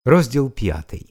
Розділ 5.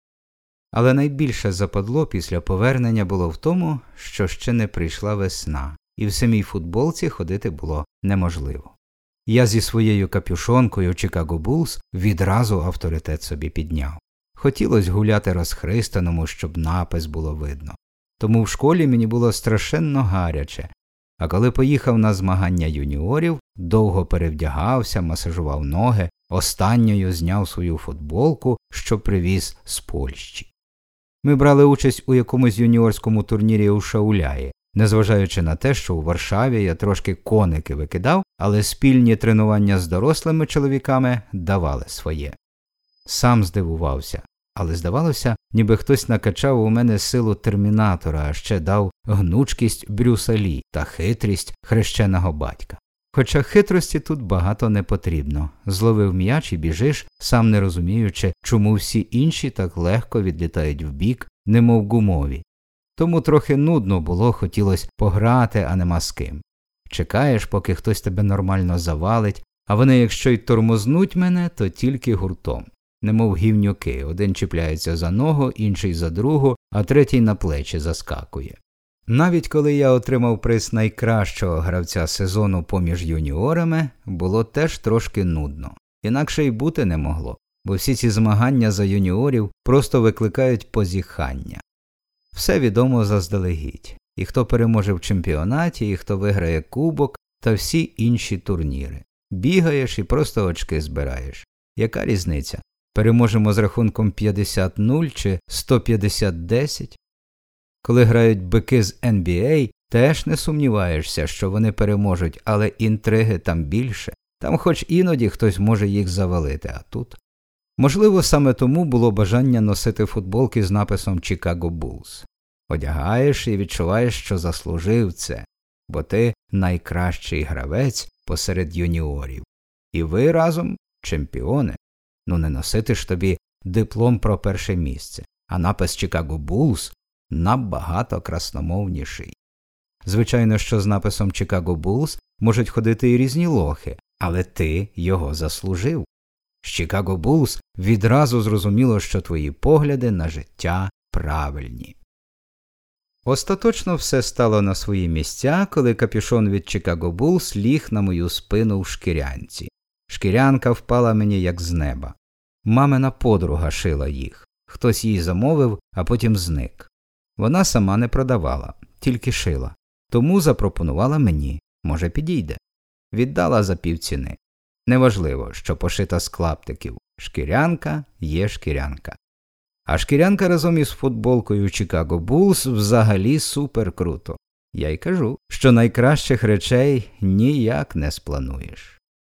Але найбільше западло після повернення було в тому, що ще не прийшла весна, і в самій футболці ходити було неможливо. Я зі своєю капюшонкою Чикаго Буллс відразу авторитет собі підняв. Хотілося гуляти розхристаному, щоб напис було видно. Тому в школі мені було страшенно гаряче, а коли поїхав на змагання юніорів, довго перевдягався, масажував ноги, останньою зняв свою футболку, що привіз з Польщі. Ми брали участь у якомусь юніорському турнірі у Шауляї, незважаючи на те, що у Варшаві я трошки коники викидав, але спільні тренування з дорослими чоловіками давали своє. Сам здивувався, але здавалося, ніби хтось накачав у мене силу термінатора, а ще дав гнучкість Брюса Лі та хитрість хрещеного батька. Хоча хитрості тут багато не потрібно. Зловив м'яч і біжиш, сам не розуміючи, чому всі інші так легко відлітають вбік, немов гумові. Тому трохи нудно було, хотілося пограти, а нема з ким. Чекаєш, поки хтось тебе нормально завалить, а вони, якщо й тормознуть мене, то тільки гуртом. Немов гівнюки, один чіпляється за ногу, інший за другу, а третій на плечі заскакує. Навіть коли я отримав приз найкращого гравця сезону поміж юніорами, було теж трошки нудно. Інакше й бути не могло, бо всі ці змагання за юніорів просто викликають позіхання. Все відомо заздалегідь. І хто переможе в чемпіонаті, і хто виграє кубок, та всі інші турніри. Бігаєш і просто очки збираєш. Яка різниця? Переможемо з рахунком 50-0 чи 150-10? Коли грають бики з NBA, теж не сумніваєшся, що вони переможуть, але інтриги там більше. Там хоч іноді хтось може їх завалити, а тут? Можливо, саме тому було бажання носити футболки з написом Chicago Bulls. Одягаєш і відчуваєш, що заслужив це, бо ти найкращий гравець посеред юніорів. І ви разом чемпіони. Ну не носити ж тобі диплом про перше місце, а напис Chicago Bulls набагато красномовніший. Звичайно, що з написом Chicago Bulls можуть ходити і різні лохи, але ти його заслужив. З Chicago Bulls відразу зрозуміло, що твої погляди на життя правильні. Остаточно все стало на свої місця, коли капюшон від Chicago Bulls ліг на мою спину в шкірянці. Шкірянка впала мені як з неба. Мамина подруга шила їх. Хтось їй замовив, а потім зник. Вона сама не продавала, тільки шила. Тому запропонувала мені, може підійде. Віддала за півціни. Неважливо, що пошита з клаптиків. Шкірянка є шкірянка. А шкірянка разом із футболкою Chicago Bulls взагалі супер круто. Я й кажу, що найкращих речей ніяк не сплануєш.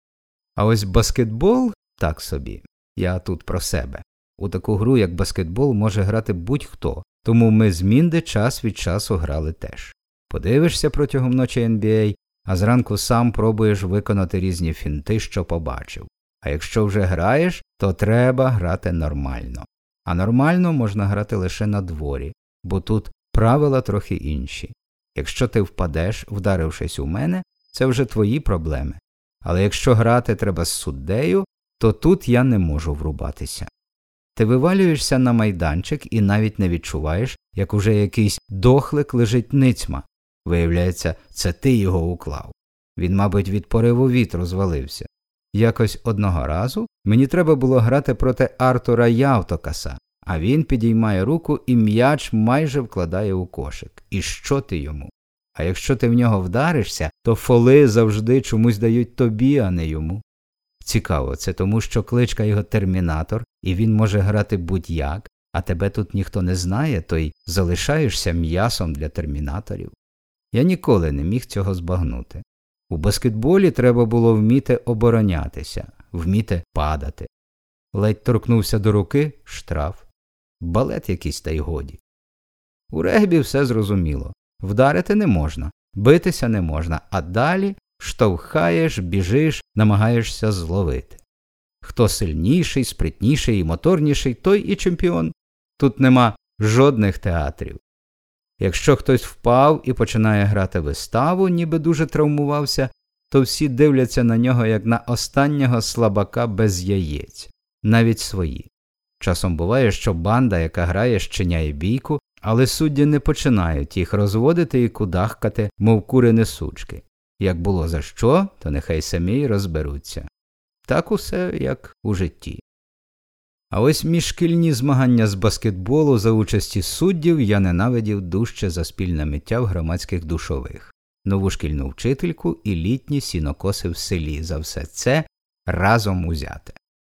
А ось баскетбол так собі. Я тут про себе. У таку гру, як баскетбол, може грати будь-хто, тому ми з Мінди час від часу грали теж. Подивишся протягом ночі NBA, а зранку сам пробуєш виконати різні фінти, що побачив. А якщо вже граєш, то треба грати нормально. А нормально можна грати лише на дворі, бо тут правила трохи інші. Якщо ти впадеш, вдарившись у мене, це вже твої проблеми. Але якщо грати треба з суддею, то тут я не можу врубатися. Ти вивалюєшся на майданчик і навіть не відчуваєш, як уже якийсь дохлик лежить ницьма. Виявляється, це ти його уклав. Він, мабуть, від пориву вітру звалився. Якось одного разу мені треба було грати проти Артура Явтокаса, а він підіймає руку і м'яч майже вкладає у кошик. І що ти йому? А якщо ти в нього вдаришся, то фоли завжди чомусь дають тобі, а не йому. Цікаво, це тому, що кличка його Термінатор, і він може грати будь-як, а тебе тут ніхто не знає, то й залишаєшся м'ясом для термінаторів. Я ніколи не міг цього збагнути. У баскетболі треба було вміти оборонятися, вміти падати. Ледь торкнувся до руки – штраф. Балет якийсь та й годі. У регбі все зрозуміло. Вдарити не можна, битися не можна, а далі штовхаєш, біжиш, намагаєшся зловити. Хто сильніший, спритніший і моторніший, той і чемпіон. Тут нема жодних театрів. Якщо хтось впав і починає грати виставу, ніби дуже травмувався, то всі дивляться на нього як на останнього слабака без яєць, навіть свої. Часом буває, що банда, яка грає, щиняє бійку, але судді не починають їх розводити і кудахкати, мов кури сучки. Як було за що, то нехай самі й розберуться. Так усе, як у житті. А ось міжшкільні змагання з баскетболу за участі суддів я ненавидів дужче за спільне миття в громадських душових, нову шкільну вчительку і літні сінокоси в селі, за все це разом узяте.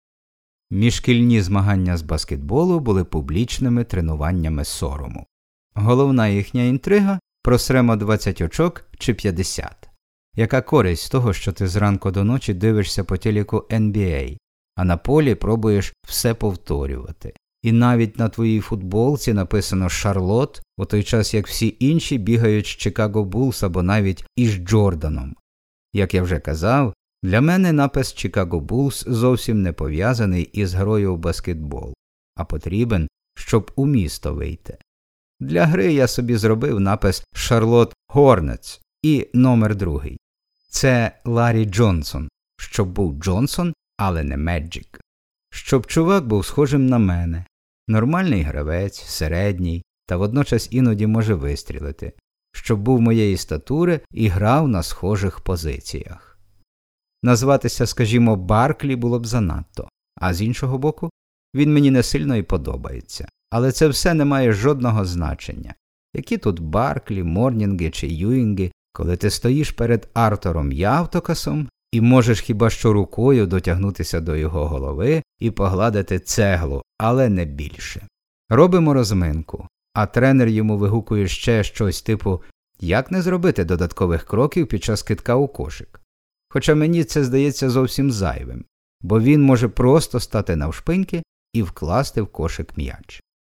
Міжшкільні змагання з баскетболу були публічними тренуваннями сорому. Головна їхня інтрига – просремо 20 очок чи 50. Яка користь з того, що ти зранку до ночі дивишся по телеку NBA, а на полі пробуєш все повторювати. І навіть на твоїй футболці написано «Шарлот», у той час як всі інші бігають з Чикаго Буллс або навіть із Джорданом. Як я вже казав, для мене напис Чикаго Буллс зовсім не пов'язаний із грою в баскетбол, а потрібен, щоб у місто вийти. Для гри я собі зробив напис «Шарлот Хорнетс» і номер 2. Це Ларрі Джонсон, щоб був Джонсон, але не Меджик. Щоб чувак був схожим на мене. Нормальний гравець, середній, та водночас іноді може вистрілити. Щоб був моєї статури і грав на схожих позиціях. Назватися, скажімо, Барклі було б занадто. А з іншого боку, він мені не сильно і подобається. Але це все не має жодного значення. Які тут Барклі, Морнінги чи Юінги, коли ти стоїш перед Артуром Явтокасом і можеш хіба що рукою дотягнутися до його голови і погладити цеглу, але не більше. Робимо розминку, а тренер йому вигукує ще щось типу «Як не зробити додаткових кроків під час кидка у кошик?». Хоча мені це здається зовсім зайвим, бо він може просто стати навшпиньки і вкласти в кошик м'яч.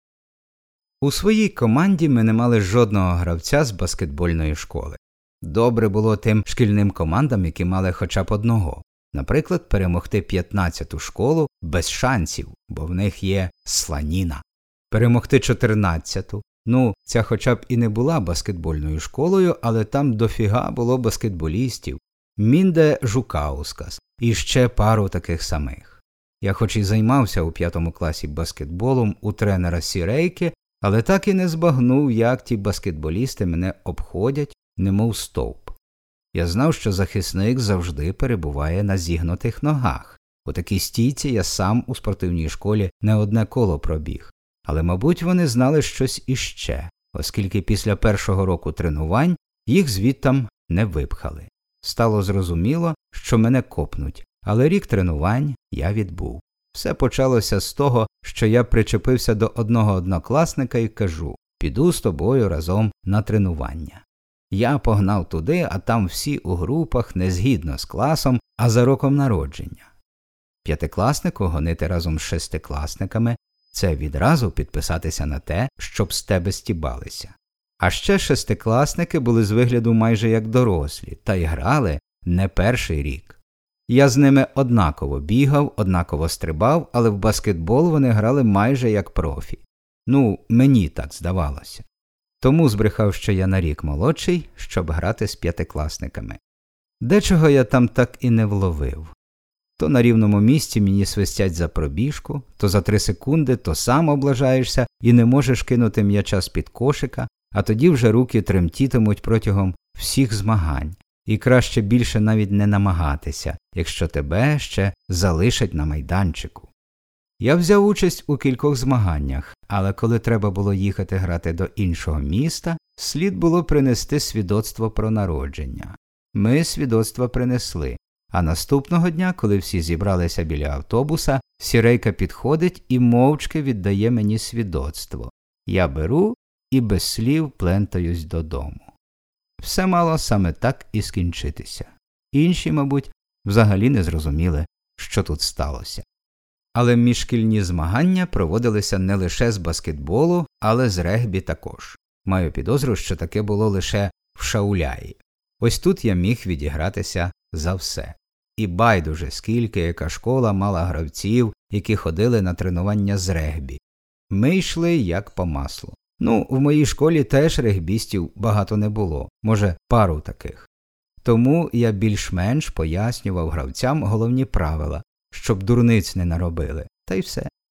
У своїй команді ми не мали жодного гравця з баскетбольної школи. Добре було тим шкільним командам, які мали хоча б одного. Наприклад, перемогти 15-ту школу без шансів, бо в них є сланіна. Перемогти 14-ту. Ця хоча б і не була баскетбольною школою, але там дофіга було баскетболістів. Мінде Жукаускас і ще пару таких самих. Я хоч і займався у 5 класі баскетболом у тренера Сірейки, але так і не збагнув, як ті баскетболісти мене обходять, немов стовп. Я знав, що захисник завжди перебуває на зігнутих ногах. У такій стійці я сам у спортивній школі не одне коло пробіг. Але, мабуть, вони знали щось іще, оскільки після першого року тренувань їх звідтам не випхали. Стало зрозуміло, що мене копнуть, але рік тренувань я відбув. Все почалося з того, що я причепився до одного однокласника і кажу «Піду з тобою разом на тренування». Я погнав туди, а там всі у групах, не згідно з класом, а за роком народження. П'ятикласнику гонити разом з шестикласниками – це відразу підписатися на те, щоб з тебе стібалися. А ще шестикласники були з вигляду майже як дорослі, та й грали не перший рік. Я з ними однаково бігав, однаково стрибав, але в баскетбол вони грали майже як профі. Мені так здавалося. Тому збрехав, що я на рік молодший, щоб грати з п'ятикласниками. Дечого я там так і не вловив. То на рівному місці мені свистять за пробіжку, то за 3 секунди, то сам облажаєшся і не можеш кинути м'яча з-під кошика, а тоді вже руки тремтітимуть протягом всіх змагань. І краще більше навіть не намагатися, якщо тебе ще залишать на майданчику. Я взяв участь у кількох змаганнях, але коли треба було їхати грати до іншого міста, слід було принести свідоцтво про народження. Ми свідоцтва принесли, а наступного дня, коли всі зібралися біля автобуса, Сірейка підходить і мовчки віддає мені свідоцтво. Я беру і без слів плентаюсь додому. Все мало саме так і скінчитися. Інші, мабуть, взагалі не зрозуміли, що тут сталося. Але міжшкільні змагання проводилися не лише з баскетболу, але з регбі також. Маю підозру, що таке було лише в Шауляї. Ось тут я міг відігратися за все. І байдуже, скільки яка школа мала гравців, які ходили на тренування з регбі. Ми йшли як по маслу. В моїй школі теж регбістів багато не було, може пару таких. Тому я більш-менш пояснював гравцям головні правила, щоб дурниць не наробили, та й все.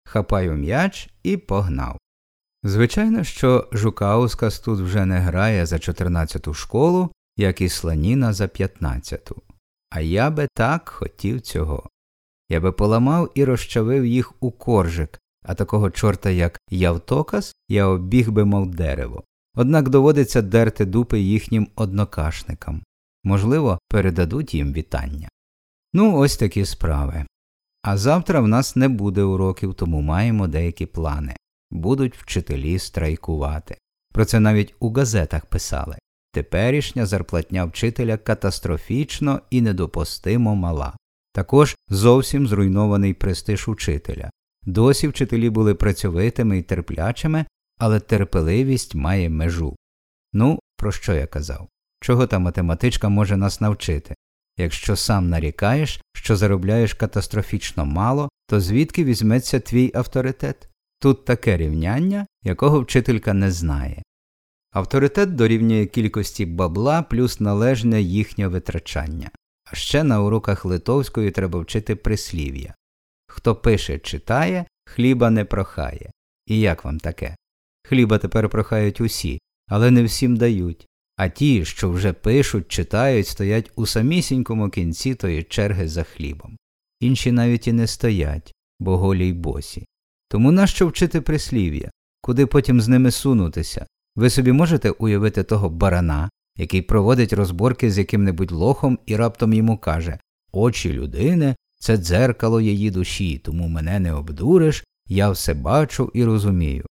хапаю м'яч і погнав. Звичайно, що Жукаускас тут вже не грає за 14-ту школу, як і Сланіна за 15-ту. А я би так хотів цього. Я би поламав і розчавив їх у коржик, а такого чорта, як Явтокас, я обіг би мов дерево. Однак доводиться дерти дупи їхнім однокашникам. Можливо, передадуть їм вітання. Ну, ось такі справи. А завтра в нас не буде уроків, тому маємо деякі плани. Будуть вчителі страйкувати. Про це навіть у газетах писали. Теперішня зарплатня вчителя катастрофічно і недопустимо мала. Також зовсім зруйнований престиж учителя. Досі вчителі були працьовитими і терплячими, але терпеливість має межу. Ну, про що я казав? Чого та математичка може нас навчити? Якщо сам нарікаєш, що заробляєш катастрофічно мало, то звідки візьметься твій авторитет? Тут таке рівняння, якого вчителька не знає. Авторитет дорівнює кількості бабла плюс належне їхнє витрачання. А ще на уроках литовської треба вчити прислів'я. Хто пише, читає, хліба не прохає. І як вам таке? Хліба тепер прохають усі, але не всім дають. А ті, що вже пишуть, читають, стоять у самісінькому кінці тої черги за хлібом. Інші навіть і не стоять, бо голі й босі. Тому нащо вчити прислів'я? Куди потім з ними сунутися? Ви собі можете уявити того барана, який проводить розборки з яким-небудь лохом і раптом йому каже: «Очі людини – це дзеркало її душі, тому мене не обдуриш, я все бачу і розумію».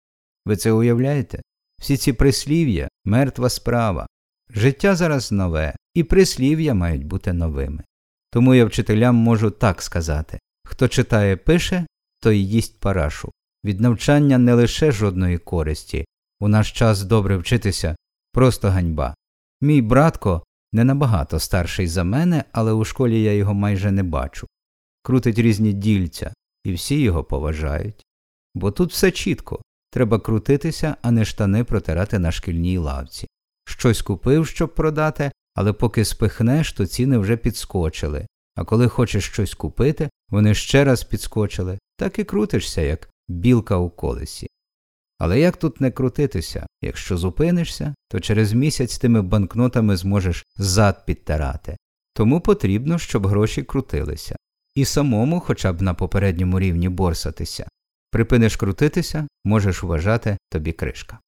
Ви це уявляєте? Всі ці прислів'я – мертва справа. Життя зараз нове, і прислів'я мають бути новими. Тому я вчителям можу так сказати: хто читає, пише, той їсть парашу. Від навчання не лише жодної користі. У наш час добре вчитися – просто ганьба. Мій братко не набагато старший за мене, але у школі я його майже не бачу. Крутить різні дільця, і всі його поважають. Бо тут все чітко. Треба крутитися, а не штани протирати на шкільній лавці. Щось купив, щоб продати, але поки спихнеш, то ціни вже підскочили. А коли хочеш щось купити, вони ще раз підскочили. Так і крутишся, як білка у колесі. Але як тут не крутитися? Якщо зупинишся, то через місяць тими банкнотами зможеш зад підтирати. Тому потрібно, щоб гроші крутилися. І самому хоча б на попередньому рівні борсатися. Припиниш крутитися, можеш вважати, тобі кришка.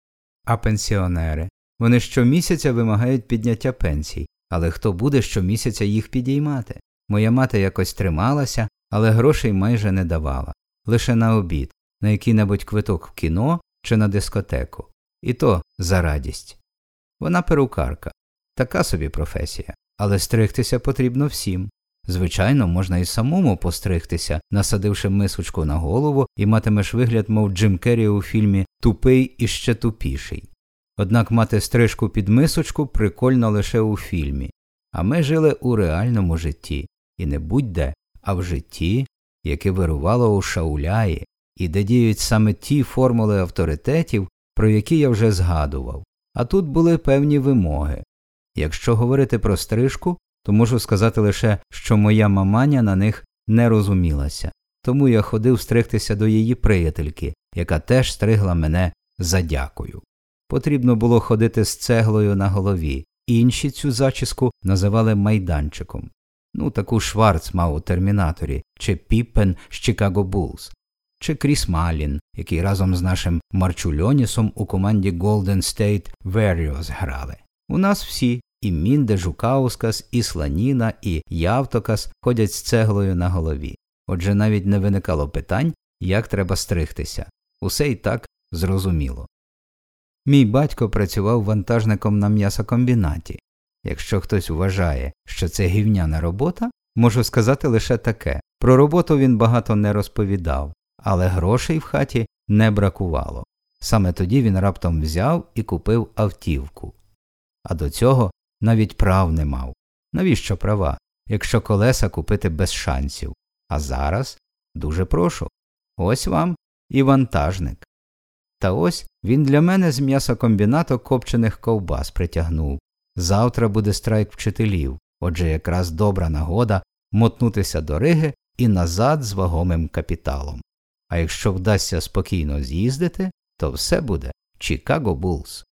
А пенсіонери? Вони щомісяця вимагають підняття пенсій, але хто буде щомісяця їх підіймати? Моя мати якось трималася, але грошей майже не давала. Лише на обід, на який-небудь квиток в кіно чи на дискотеку. І то за радість. Вона перукарка. Така собі професія. Але стригтися потрібно всім. Звичайно, можна і самому постригтися, насадивши мисочку на голову, і матимеш вигляд, мов Джим Керрі у фільмі «Тупий і ще тупіший». Однак мати стрижку під мисочку прикольно лише у фільмі. А ми жили у реальному житті. І не будь-де, а в житті, яке вирувало у Шауляї, і де діють саме ті формули авторитетів, про які я вже згадував. А тут були певні вимоги. Якщо говорити про стрижку, то можу сказати лише, що моя маманя на них не розумілася. Тому я ходив стригтися до її приятельки, яка теж стригла мене за дякую. Потрібно було ходити з цеглою на голові. Інші цю зачіску називали майданчиком. Ну, таку Шварц мав у «Термінаторі», чи Піппен з «Чикаго Буллс», чи Кріс Малін, який разом з нашим Марчульонісом у команді Golden State Warriors грали. У нас всі, і Мінде Жукаускас, і Сланіна, і Явтокас ходять з цеглою на голові. Отже, навіть не виникало питань, як треба стригтися. Усе і так зрозуміло. Мій батько працював вантажником на м'ясокомбінаті. Якщо хтось вважає, що це гівняна робота, можу сказати лише таке. Про роботу він багато не розповідав, але грошей в хаті не бракувало. Саме тоді він раптом взяв і купив автівку. А до цього навіть прав не мав. Навіщо права, якщо колеса купити без шансів? А зараз дуже прошу. Ось вам і вантажник. Та ось він для мене з м'ясокомбінату копчених ковбас притягнув. Завтра буде страйк вчителів, отже якраз добра нагода мотнутися до Риги і назад з вагомим капіталом. А якщо вдасться спокійно з'їздити, то все буде Чикаго Буллс.